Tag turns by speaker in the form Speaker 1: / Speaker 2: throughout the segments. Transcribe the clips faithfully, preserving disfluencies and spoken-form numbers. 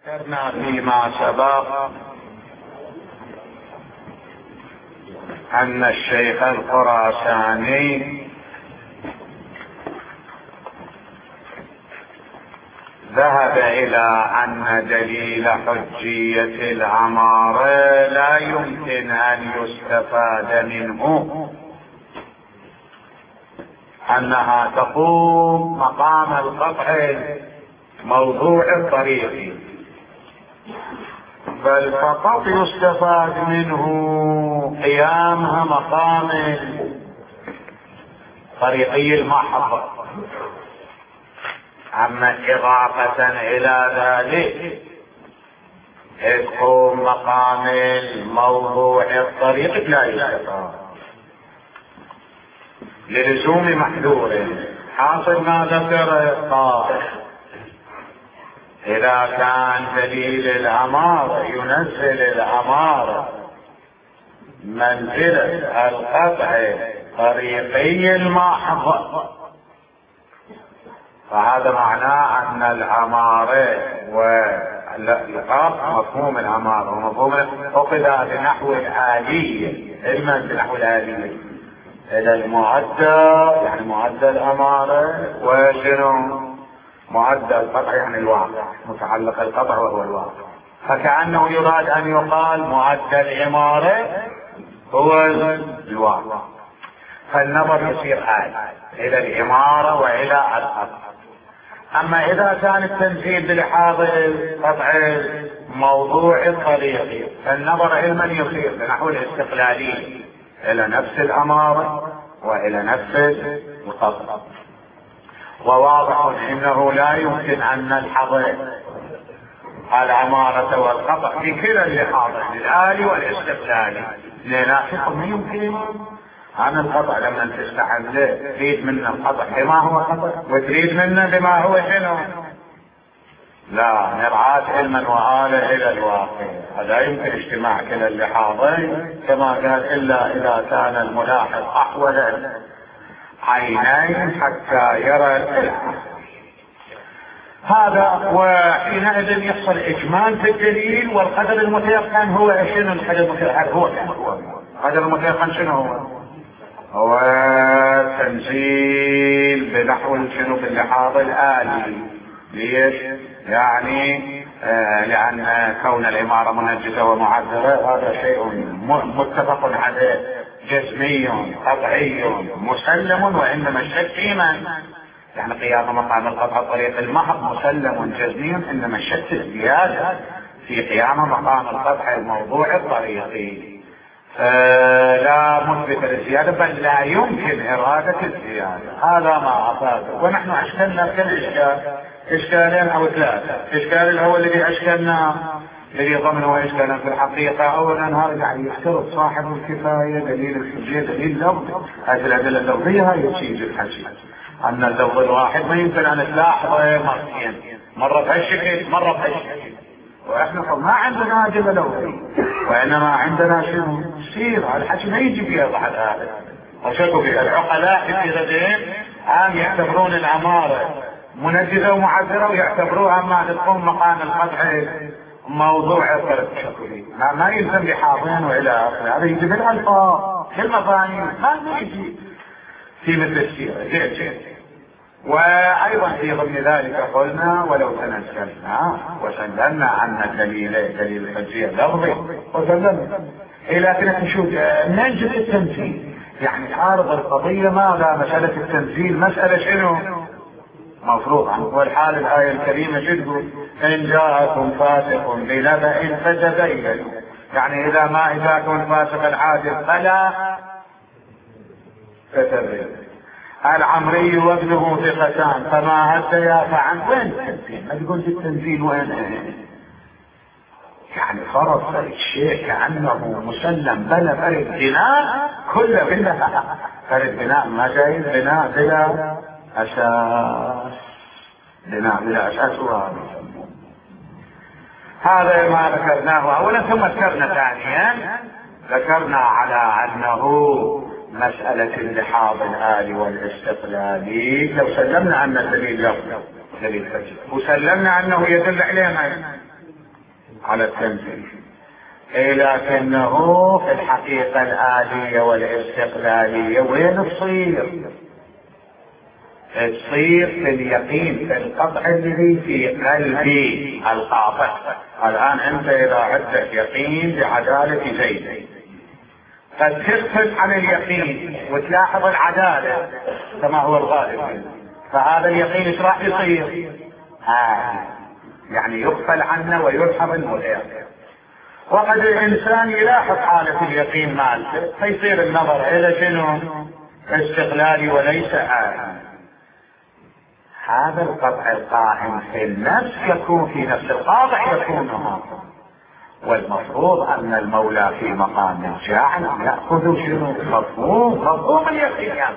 Speaker 1: ذكرنا فيما سبق أن الشيخ الخراساني ذهب إلى أن دليل حجية العمارة لا يمكن أن يستفاد منه أنها تقوم مقام القطع موضوع الطريق، بل فقط يستفاد منه قيامها مقام طريقي المحض. أما إضافة إلى ذلك تقوم مقام الموضوع الطريق لا يستفاد للزوم محذور. حاصل ما ذكر قال إذا كان دليل الأمارة ينزل الأمارة منزلة القطع طريقي المحض، فهذا معناه أن الأمارة والقطع مفهوم الأمارة ومفهوم أخذ بنحو الآلية، علما بنحو الآلية إلى المعدل، يعني معدل الأمارة، وشنو معدل القطع يعني الواقع، متعلق القطع وهو الواقع. فكأنه يراد أن يقال معدل العمارة هو الواقع، فالنظر يصير آل إلى العمارة وإلى القطع. أما إذا كان التنزيل بلحاظ القطع موضوع الطريق فالنظر علما يصير بنحو الاستقلالية إلى نفس الأمارة وإلى نفس القطع. وواضح انه لا يمكن ان نلحظ العمارة والقطع في كلا اللحاظين الآلي والاستقلالي، لناحق ما يمكن عن القطع لما تستعمله تريد منا القطع بما هو قطع وتريد منا بما هو شنو، لا نرعاه علما وآله الى الواقع. هذا يمكن اجتماع كلا اللحاظين كما قال الا اذا كان الملاحظ احول عينين حتى يرى الإله. هذا وحينئذ يحصل إجمال في الدليل، والقدر المتيقن هو شنو؟ القدر المتيقن هو القدر المتيقن شنو هو؟ هو تنزيل بنحو شنو باللحاظ الآلي. ليش؟ يعني آه لأن كون العمارة منجزة ومعذرة هذا شيء متفق عليه جزمي قطعي مسلم، وإنما الشك فيما يعني قيام مقام القطع الطريق المحض مسلم جزمي، إنما الشك الزيادة في قيام مقام القطع الموضوع الطريقي. لا مثبت للزيادة بل لا يمكن إرادة الزيادة. هذا ما أفاده. ونحن أشكلنا كل إشكال إشكالين أو ثلاثة. إشكال الأول الذي أشكلنا الذي ضمنه إشكالا في الحقيقة، أولا هذا يعني يفترض صاحب الكفاية دليل الحجية دليل لفظي. هذه الأدلة اللفظية هي تشيج الحجي، أن اللفظ الواحد ما يمكن أن تلاحظه مرتين، مرة بهالشكل مرة بهالشكل، وإحنا ما عندنا أدلة لفظية وإنما عندنا شنو سيرة. الحكي ما يجي فيها بعد هذا وشكوا فيها العقلاء في غدين عام يعتبرون العمارة منجزة ومعذرة ويعتبروها ما تقوم مقام القطع موضوع الطريق الشكلي. ما, ما يلزم بحاضين والى اخره. هذا يجي بالالفاظ في المفاهيم ما يجي في مثل السيره جيد جيد. وايضا في ضمن ذلك قلنا ولو تنزلنا وسلمنا ان دليل دليل الحجيه لفظي وسلمنا الى كنا نشوف ننجز التنزيل، يعني عارض القضيه ماذا مساله التنزيل مساله شنو مفروض عنه. والحال الآية الكريمة جد إن جاءكم فاسق بنبأ فتبينوا، يعني إذا ما جاءكم فاسق العادل فلا فتبينوا. العمري وابنه ثقتان فما هديا فعن وين التنزيل؟ ما تقول التنزيل وين؟ يعني فرض الشيء كأنه مسلم بلا فرد بناء كل بناء فرد بناء ما جايز بناء بلا أساس، بناء بلا أساس هو هذا ما ذكرناه أولا. ثم ذكرنا ثانيا ذكرنا على أنه مسألة اللحاظ الآلي والاستقلالي لو سلمنا أن الدليل له دليل فجر وسلمنا أنه يدل علينا على التنزيل، لكنه في الحقيقة الآلية والاستقلالية وين تصير؟ تصير في اليقين، في القطع الذي في قلبي القاطع. الآن أنت إذا عندك يقين بعدالة زيد قد تغفل عن اليقين وتلاحظ العدالة كما هو الغالب، فهذا اليقين ايش راح يصير؟ آه يعني يغفل عنه ويلحظ المدير. وقد الإنسان يلاحظ حالة اليقين مالته فيصير النظر إلى شنو؟ استقلالي وليس آه. هذا القطع القائم في النفس يكون في نفس القاطع يكون هذا، والمفروض أن المولى في مقام الجعل يأخذ شنو؟ مفهوم مفهوم اليقين يعني.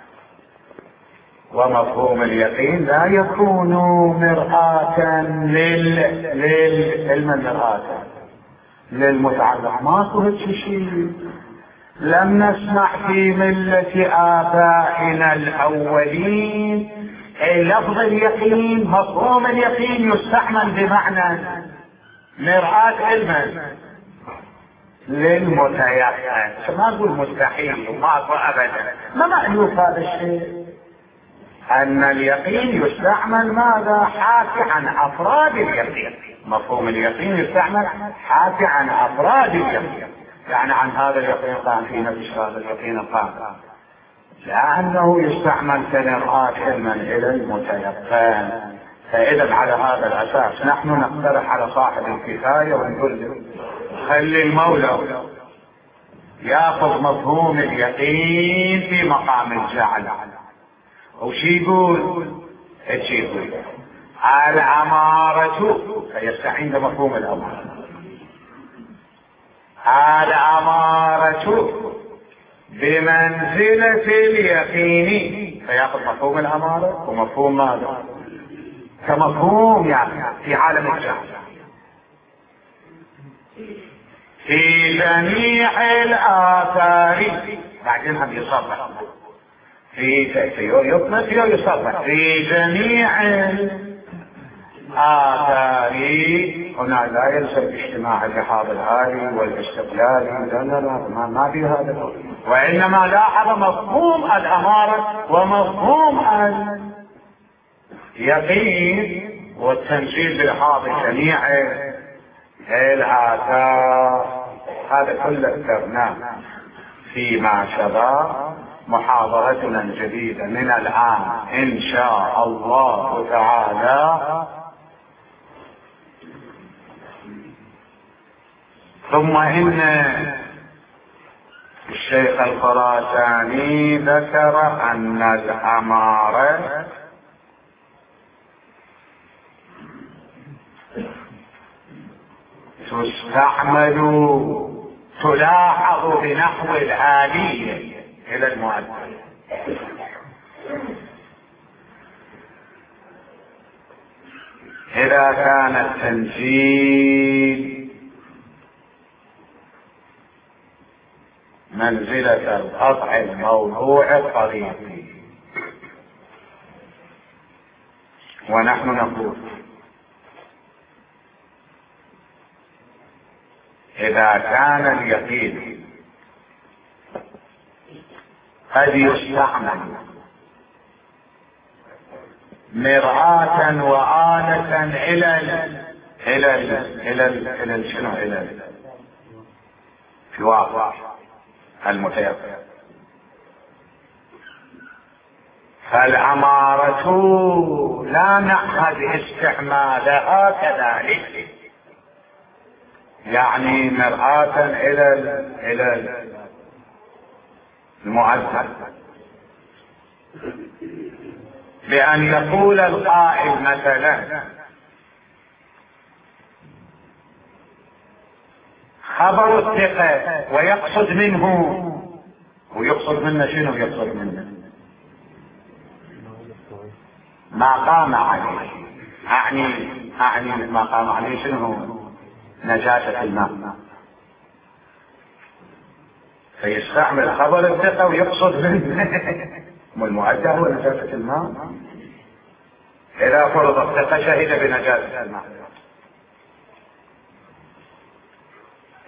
Speaker 1: ومفهوم اليقين لا يكون مرآة لل لل المرآة للمتعلق. ما صهد شيء. لم نسمع في ملة آبائنا الأولين لفظ اليقين، مفهوم اليقين يستعمل بمعنى مرآة علما للمتيقن. ما أقول مستحيل وما أقول أبدا، ما مألوف هذا الشيء. أن اليقين يستعمل ماذا؟ حاكي عن أفراد اليقين. مفهوم اليقين يستعمل حاكي عن أفراد اليقين، يعني عن هذا اليقين قام في نفس هذا اليقين قام، لأنه يستعمل كمرآة علما إلى المتيقن. فإذا على هذا الأساس نحن نقترح على صاحب الكفاية ونقول له خلي المولى يأخذ مفهوم اليقين في مقام الجعل. وش يقول؟ ايش يقول؟ الأمارة، فيستعين بمفهوم الأمر. الأمارة بمنزلة اليقين، فيأخذ مفهوم الأمارة ومفهوم ماذا؟ كمفهوم يعني في عالم الجعل في جميع الآثار. بعدين هم يصرح في يطلق يصرح في جميع الآثار. هنا لا يلزم اجتماع الجحاظ الآلي والاستقلال، لا لا لا ما, ما في هذا، وإنما لاحظ مفهوم الأمارة ومفهوم اليقين والتنزيل بالحاض جميع الآثار. هذا كله ذكرناه فيما شبه محاضرتنا الجديدة من الآن إن شاء الله تعالى. ثم إن الشيخ الخراساني ذكر أن الأمارة تستعمل تلاحظ بنحو الآلية إلى المؤدب. إذا كان التنزيل منزلة القطع الموضوع الطريقي، ونحن نقول إذا كان اليقين قد يستعمل مرآة وآلة إلى ال إلى ال إلى ال إلى ال شنو إلى في واقع المتيقن، فالأمارة لا نأخذ استعمالها كذلك، يعني مرآة إلى ال إلى ال المؤذن، بأن يقول القائل مثلا خبر الثقة ويقصد منه، ويقصد منه شنو؟ يقصد منه ما قام عليه، أعني أعني ما قام عليه شنو؟ نجاسة الماء، فيستعمل خبر الثقة ويقصد منه والمؤدى هو نجاسة الماء. إذا فرض الثقة شهد بنجاسة الماء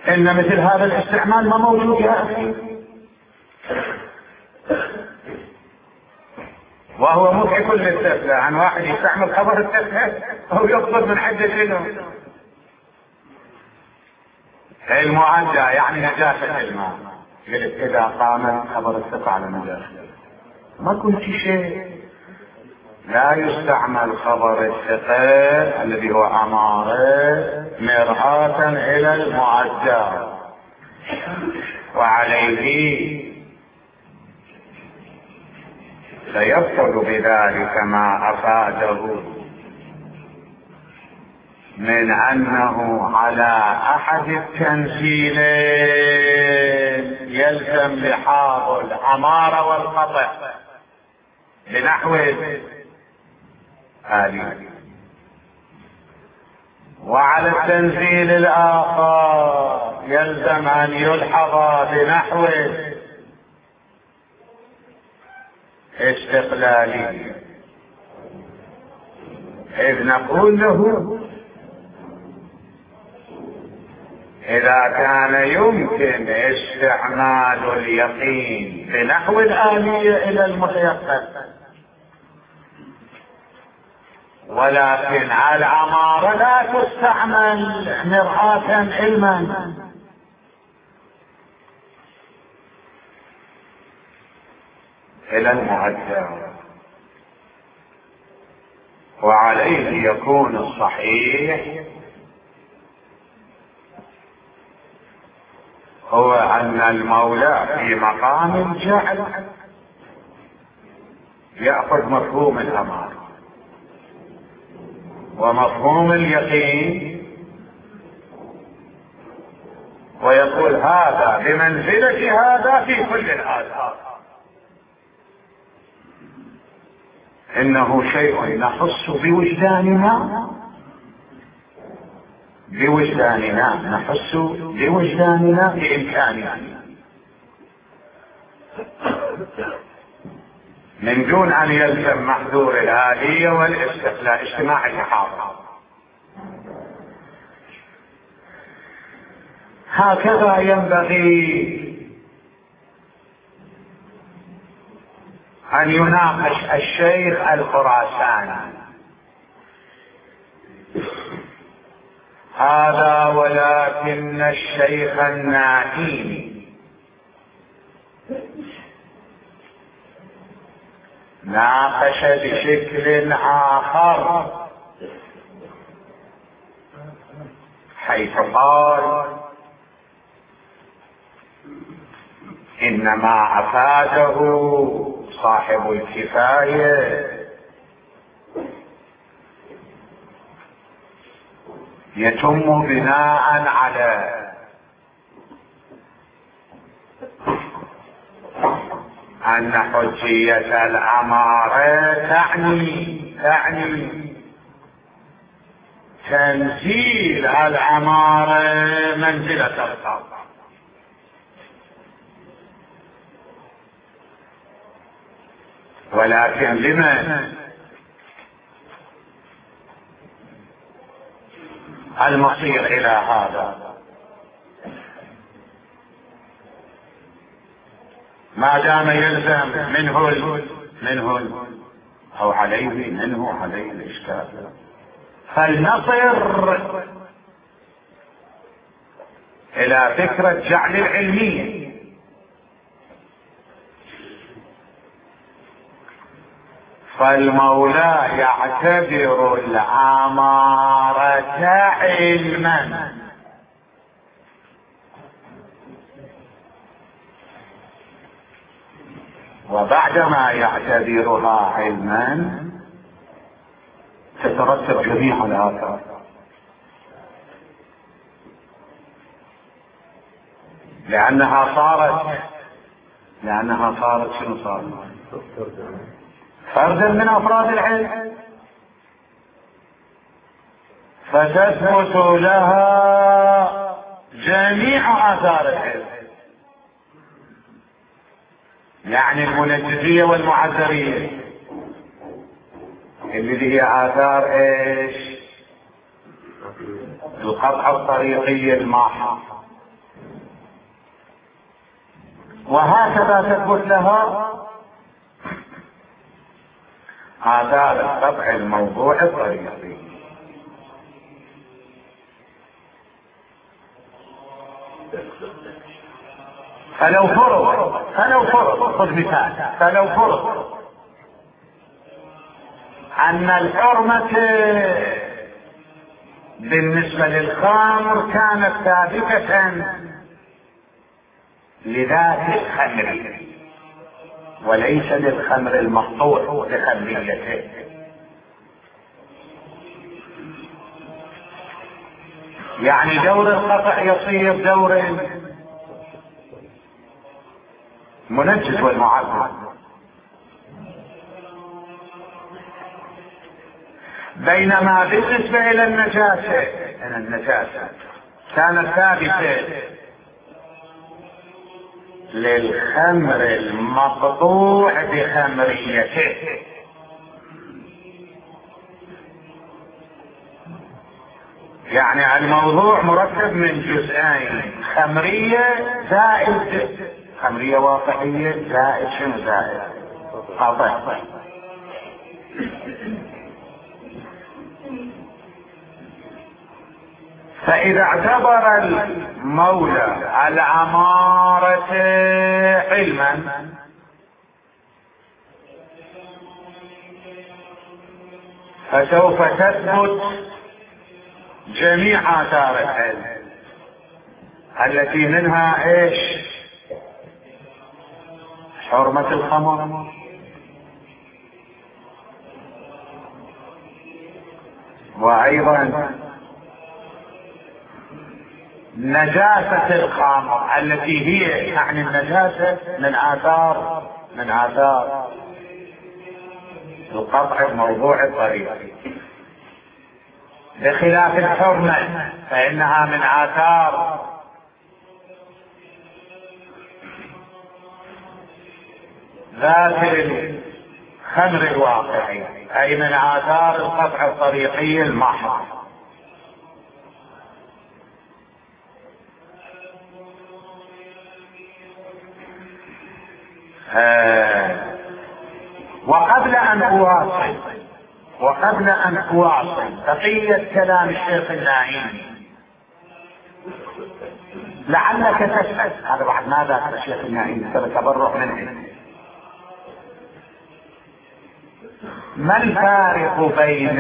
Speaker 1: ان مثل هذا الاستعمال ما موجود يا اخي، وهو مضحك للطفل عن واحد يستعمل خبر الطفل او يقصد من حد شنو المعدى، يعني نجاسة الماء. قلت اذا قام خبر الثقة على نجاسة ما كنت شيء، لا يستعمل خبر الثقة الذي هو امارة مرآة الى المعدى. وعليه سيبطل بذلك ما افاده من انه على احد التمثيلين يلزم لحاظ الامارة والقطع بنحو آلي، وعلى التنزيل الآخر يلزم أن يلحظ بنحو استقلالي. إذ نقول له إذا كان يمكن استعمال اليقين بنحو الآلية إلى المتيقن، ولكن على العمارة لا تستعمل مرآة علما، إلى المعدى. وعليه يكون الصحيح هو أن المولى في مقام الجعل يأخذ مفهوم الأمارة ومفهوم اليقين ويقول هذا بمنزلة هذا في كل الآثار، إنه شيء نحس بوجداننا بوجداننا نحس بوجداننا بإمكاننا من دون أن يلزم محذور الآلية والاستقلال اجتماع الحاضر. هكذا ينبغي أن يناقش الشيخ الخراساني هذا، ولكن الشيخ النائي ناقش بشكل آخر، حيث قال إنما أفاده صاحب الكفاية يتم بناء على أن حجية الأمارة تعني تعني تنزيل الأمارة منزلة القبر، ولكن لمن؟ المصير إلى هذا ما دام يلزم منه ال... منه ال... أو عليه منه عليه الإشكال، فلنصر إلى فكرة جعل العلمية. فالمولى يعتبر الأمارة علما، وبعدما يعتبرها علما تترتب جميع الآثار، لأنها صارت لأنها صارت شنو صارت؟ فردا من أفراد العلم، فتثبت لها جميع آثار العلم، يعني المنجزية والمعذرية اللي هي آثار ايش؟ القطع الطريقي الماحة وهكذا تثبت لها آثار القطع الموضوع الطريقي. فلو فرض فلو فرض خذ مثال فلو فرض أن الحرمة بالنسبة للخمر كانت ثابتة لذات الخمر وليس للخمر المقطوع لخمريته، يعني دور القطع يصير دور منجس والمعذب، بينما بالنسبة إلى النجاسة أن النجاسة كانت ثابتة للخمر المقطوع بخمريته، يعني الموضوع مركب من جزئين، خمرية زائد خمرية واقعية زائد شنو زائد قطع. فإذا اعتبر المولى العمارة علما فسوف تثبت جميع آثار العلم التي منها ايش؟ حرمة الخمر وأيضا نجاسة الخمر التي هي يعني النجاسة من آثار من آثار القطع الموضوع الطريقي، بخلاف الحرمة فإنها من آثار ذات الخمر الواقعي، أي من آثار القطع الطريقي المحض. آه وقبل أن أواصل وقبل أن أواصل بقية كلام الشيخ الناعيمي لعلك تسأل هذا بعد ماذا الشيخ الناعيمي تبرع منه، ما الفارق بين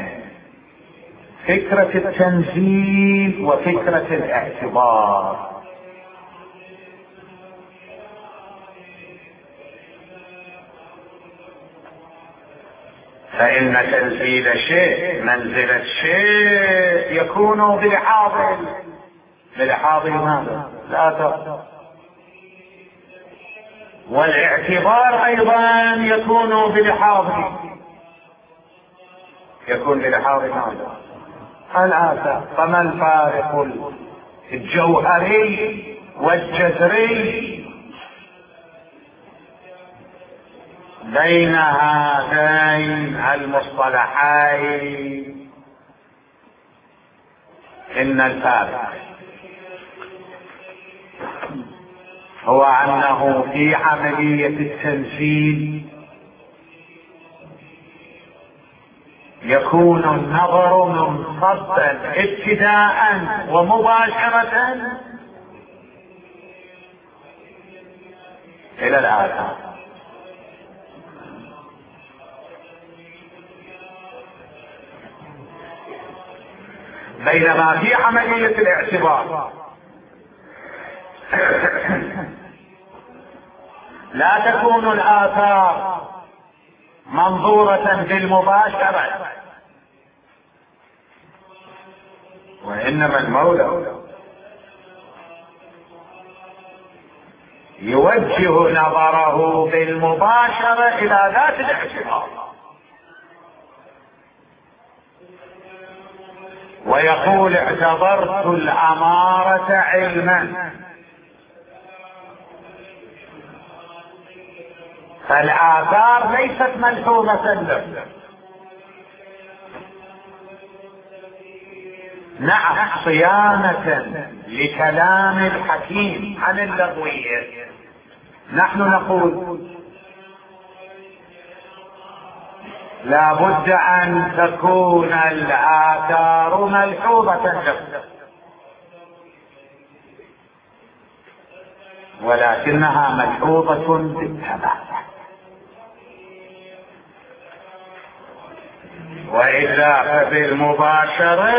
Speaker 1: فكرة التنزيل وفكرة الاعتبار؟ فإن تنزيل شيء منزلة شيء يكون بلحاظ بلحاظ ماذا؟ لا تقدر، والاعتبار أيضا يكون بلحاظ يكون بلحاظ ماذا؟ الآثار. فما الفارق الجوهري والجذري بين هذين المصطلحين؟ إن الفارق هو أنه في عملية التنزيل يكون النظر منصبا ابتداء ومباشرة إلى الآثار، بينما في عملية الاعتبار لا تكون الآثار منظورة بالمباشرة، وإنما المولى يوجه نظره بالمباشرة إلى ذات الاعتبار ويقول اعتبرت الأمارة علما، فالآثار ليست ملحوظة له. نعم صيانة لكلام الحكيم عن اللغوية، نحن نقول لا بد أن تكون الآثار ملحوظة، ولكنها ملحوظة بالتبع، وإذا فبالمباشرة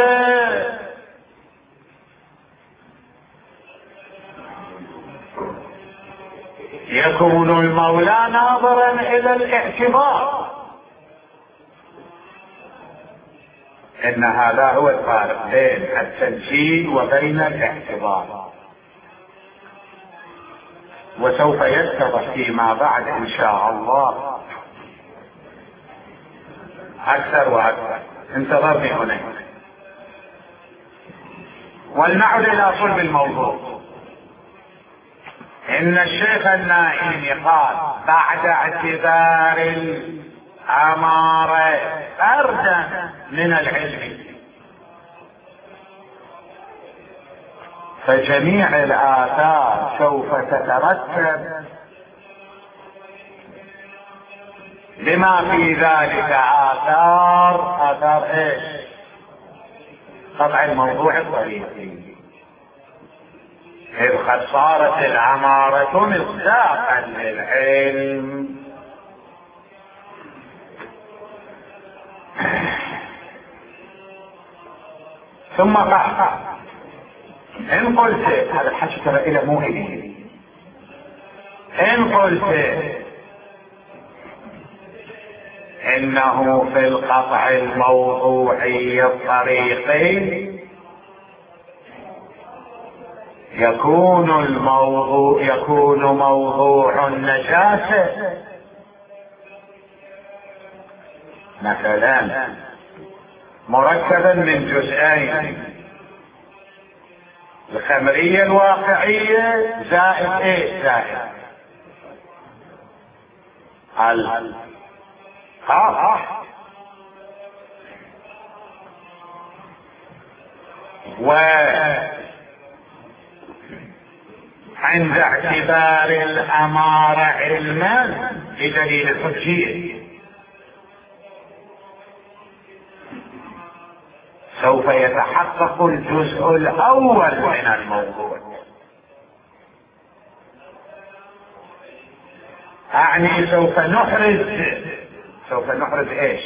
Speaker 1: يكون المولى ناظرا إلى الاعتبار. إن هذا هو الفارق بين التنزيل وبين الاعتبار، وسوف يتضح فيما بعد إن شاء الله أكثر وأكثر. انتظرني هنا ولنعد إلى صلب الموضوع. إن الشيخ النائمي قال بعد اعتبار الأمارة فردا من العلم، فجميع الآثار سوف تترتب لما في ذلك آثار آثار إيش؟ قطع الموضوع الطريقي، إذ قد صارت الأمارة مصداقا للعلم. ثم قال إن قلت هذا الحكي ترى إلى مو إليه، إن قلت إنه في القطع الموضوعي الطريقي يكون الموضوع يكون موضوع النجاسة مثلا مركبا من جزئين، الخمرية الواقعية زائد ايه؟ زائد القطع، وعند اعتبار الأمارة علما بدليل الحجية سوف يتحقق الجزء الأول من الموضوع. أعني سوف نحرز سوف نحرز إيش؟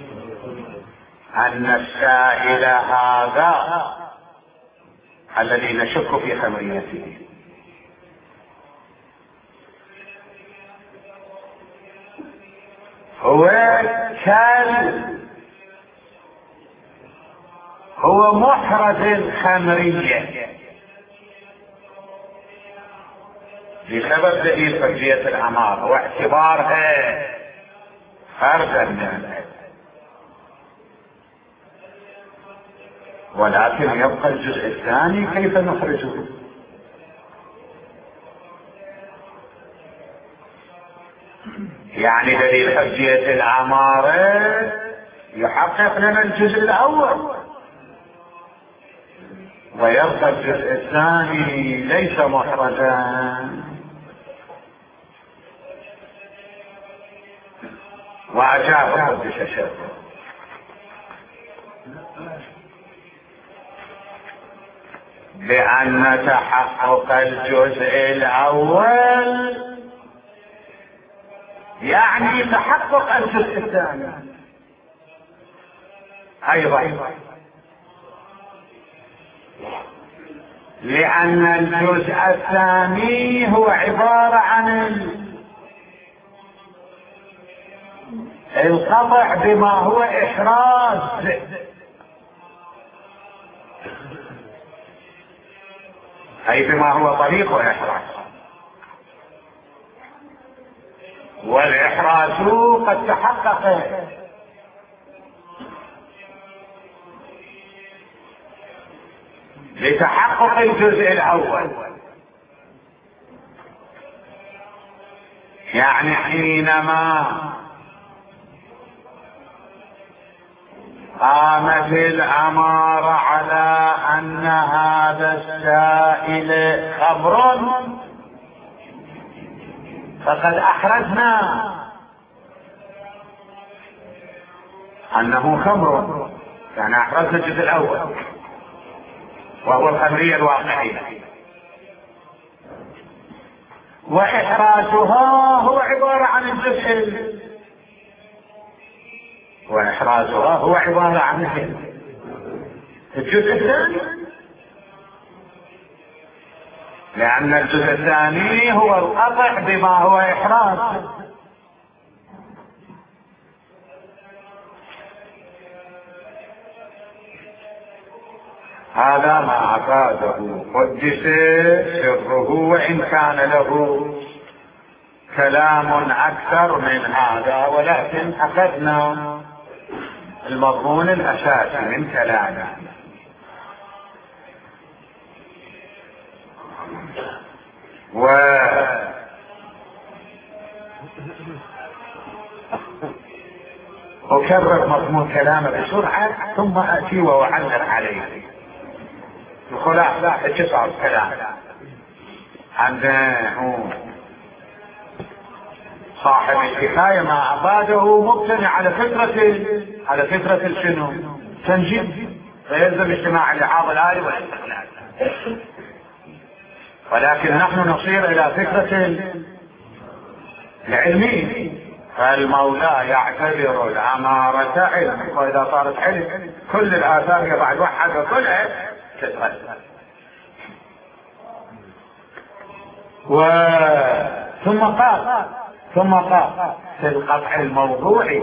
Speaker 1: أن السائل هذا الذي نشك في خمريته هو كال هو محرز الخمرية بسبب دليل حجية الأمارة واعتبارها فردا من العلم، ولكن يبقى الجزء الثاني كيف نخرجه؟ يعني دليل حجية الأمارة يحقق لنا الجزء الأول، ويبقى الجزء الثاني ليس محرزا. وأجاب قدس الشيخ بأن تحقق الجزء الأول يعني تحقق الجزء الثاني أيضا، لأن الجزء الثاني هو عبارة عن القطع بما هو إحراز، أي بما هو طريق إحراز، والإحراز قد تحقق لتحقق الجزء الأول. يعني حينما قامت الأمارة على أن هذا السائل خمر فقد أحرزنا أنه خمر، يعني أحرزنا الجزء الأول وهو الخمرية الواقعية، وإحرازها هو عبارة عن الجزء وإحرازها هو عبارة عن الجزء الثاني، لأن الجزء الثاني هو القطع بما هو إحراز. هذا ما أفاده قدس سره، وإن كان له كلام أكثر من هذا، ولكن أخذنا المضمون الأساسي من كلامه. و أكرر مضمون كلامه بسرعة ثم أتي وأعلق عليه. الخلاصة اتصال الكلام عنده صاحب الكفاية ما أفاده مبتني على فكرة على فكرة الشنو تنجيم، فيلزم اجتماع اللحاظ الآلي والاستقلال، ولكن نحن نصير إلى فكرة العلمية. فالمولى يعتبر الأمارة علم، وإذا صارت علم كل الآثار يضع الوحد وكلها تتغذى. و ثم قال ثم قال في القطع الموضوعي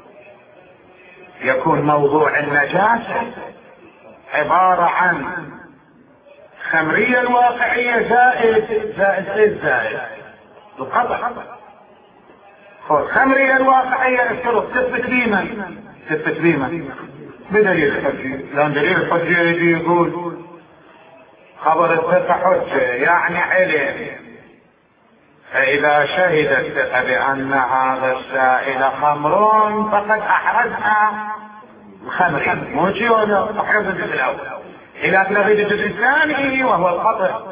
Speaker 1: يكون موضوع النجاسة عبارة عن خمرية الواقعية زائد زائد زائد القطع. الخمرية الواقعية الشرط تثبت بيما تثبت بيما بدليل الحجة، لأن دليل الحجة يجي يقول خبر الثقة حجة يعني علم، فإذا شهد الثقة بأن هذا السائل خمر فقد أحرزنا الخمر، مو شيء ولا أحرز الجزء الأول إلى تلغي الجزء الثاني وهو القطع.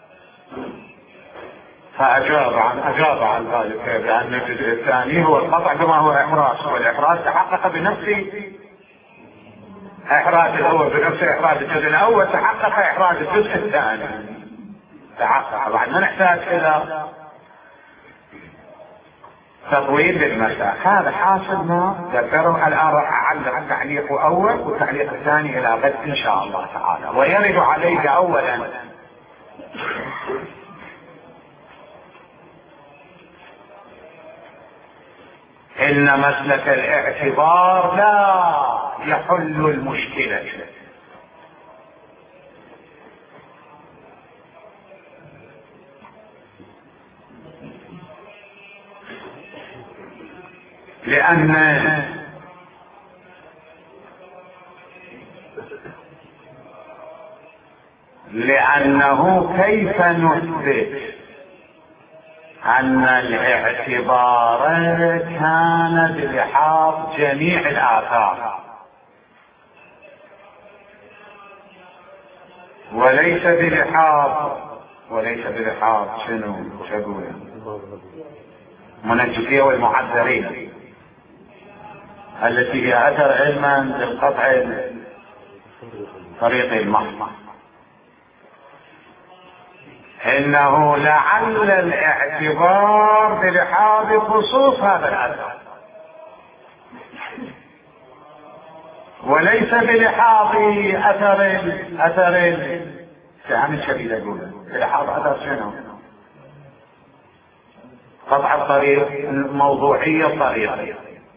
Speaker 1: فأجاب عن أجاب عن ذلك بأن الجزء الثاني هو القطع كما هو إحراز، والإحراز تحقق بنفسه إحراز الأول بنفس إحراز الجزء الأول، تحقق إحراز الجزء الثاني تحقق. بعد ما نحتاج إلى تطويل للمساء. هذا حاصل ما ذكره. الآن راح أعلق التعليق أول والتعليق الثاني إلى غد إن شاء الله تعالى. ويرد عليه أولا إن مسلك الاعتبار لا يحل المشكلة، لأن لأنه كيف نثبت أن الاعتبار كان بلحاظ جميع الآثار وليس بلحاظ وليس بلحاظ شنو شقول منجسية والمعذرين التي هي أثر علما للقطع طريق المحض. إنه لعل الاعتبار بلحاظ خصوص هذا الأثر وليس بلحاظ أثر أثر يعني شديد أقول بلحاظ أثر شنو قطع الطريق الموضوعية الطريقية.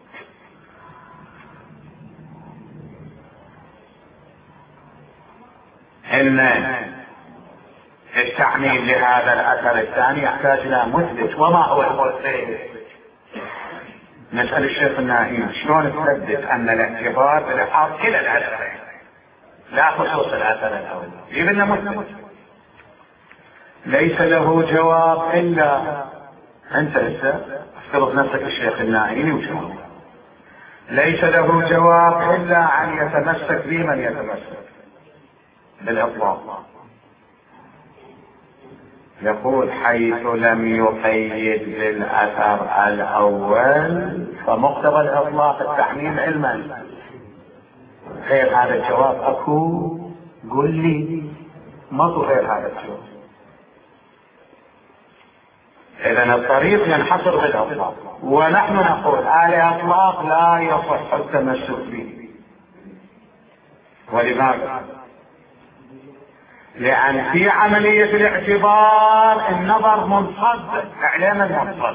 Speaker 1: إن التعميم لهذا الأثر الثاني يحتاج إلى مثبت. وما هو المثبت؟ نسأل الشيخ الناهين شلون تثبت أن الاعتبار بلحاظ كلا الأثرين لا خصوص الأثر الأول؟ جيب لنا مثبت. ليس له جواب إلا أنت لسه افترض نفسك الشيخ الناهين وشلون ليس له جواب إلا أن يتمسك بمن يتمسك بالإطلاق. يقول حيث لم يقيد بالأثر الأول فمقتضى الإطلاق التعميم علما. غير هذا الجواب أكو؟ قل لي ماكو غير هذا الجواب. إذن الطريق ينحصر بالإطلاق، ونحن نقول الإطلاق لا يصح التمسك به. ولماذا؟ لأن في عملية الاعتبار النظر منصب إعلاما منصب،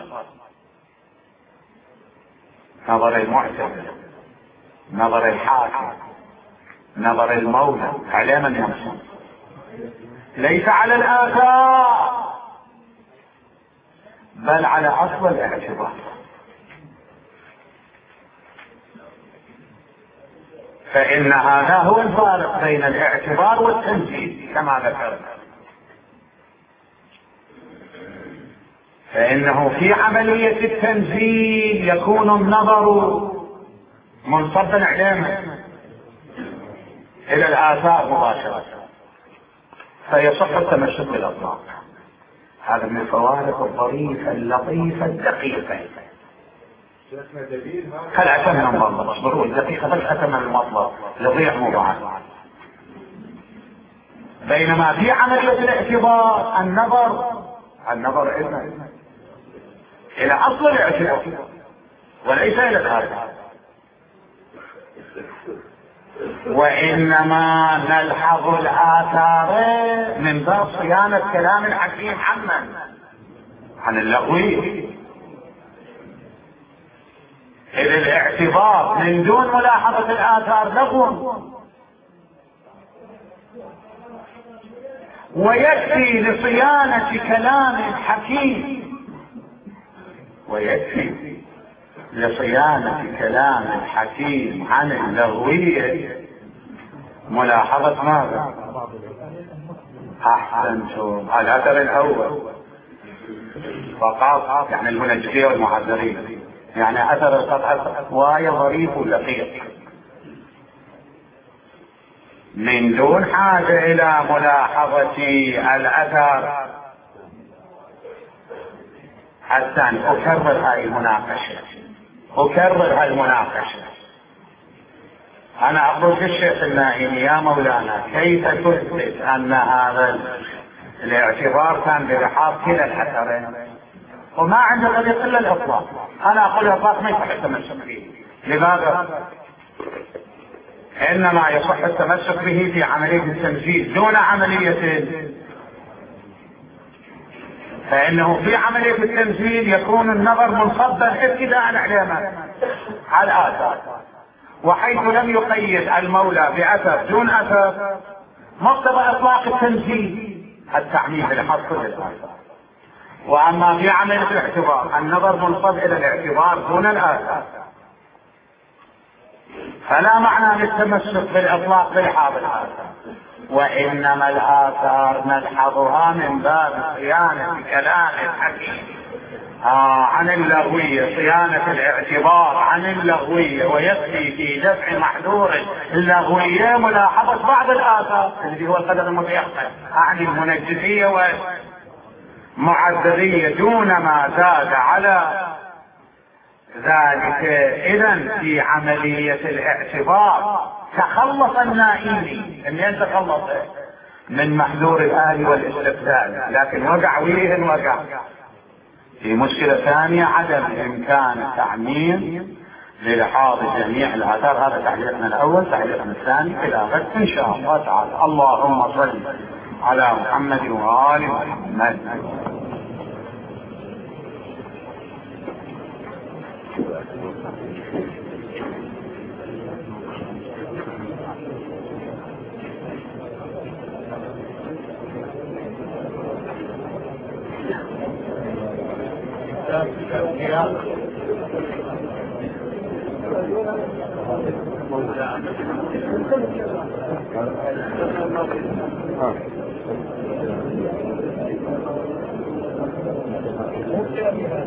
Speaker 1: نظر المعتبر، نظر الحاكم، نظر المولى إعلاما منصب، ليس على الآثار بل على أصل الاعتبار. فإن هذا هو الفارق بين الاعتبار والتنزيل كما ذكرنا. فإنه في عملية التنزيل يكون النظر منصبا إعلاما إلى الآثار مباشرة، فيصح التمسك بالأطلاق. هذا من الفوارق الظريفة اللطيفة الدقيقة. هل أتم المطلب؟ اصبروا الدقيقة بس أتم المطلب يضيع مضاعف. بينما في عملية الاعتبار النظر النظر علما إلى أصل الاعتبار وليس إلى الآثار. وإنما نلحظ الآثار من باب صيانة كلام الحكيم عمن عن اللغوي. إذ الاعتبار من دون ملاحظة الآثار لغو، ويكفي لصيانة كلام الحكيم ويكفي لصيانة كلام الحكيم عن اللغوية ملاحظة ماذا؟ أحسنتم، الأثر الأول فقط، يعني المنجزية والمعذرين، يعني أثر القطع واية ظريف ودقيق من دون حاجة إلى ملاحظة الأثر. الثاني أكرر هاي المناقشة أكرر هاي المناقشة أنا أقول للشيخ النائمي يا مولانا كيف تثبت أن هذا الاعتبار كان بلحاظ كلا الأثرين وما عنده طريق إلا الإطلاق؟ أنا أقول الإطلاق ما يصح التمسك به. لماذا؟ إنما يصح التمسك به في عملية التنزيل دون عملية، فإنه في عملية التنزيل يكون النظر منصبا ابتداء على على الآثار، وحيث لم يقيد المولى بأثر دون أثر مقتضى إطلاق التنزيل التعميم لحصر الآثار. وأما في عملية الاعتبار النظر منصب إلى الاعتبار دون الآثار، فلا معنى للتمسك بالإطلاق بلحاظ الآثار، وإنما الآثار نلحظها من باب صيانة كلام الحكيم آه عن اللغوية، صيانة الاعتبار عن اللغوية، ويكفي في دفع محذور اللغوية ملاحظة بعض الآثار الذي هو القدر المتيقن، أعني المنجزية والمعذرية دون ما زاد على ذلك. إذن في عملية الاعتبار تخلص النائمي ان يتخلص من محذور الآل والاستبدال، لكن وقع ويه وقع في مشكلة ثانية عدم إمكان التعميم للحاظ جميع الآثار. هذا تعليقنا الأول. تعليقنا الثاني إلى غد إن شاء الله تعالى. اللهم صل على محمد وآل محمد.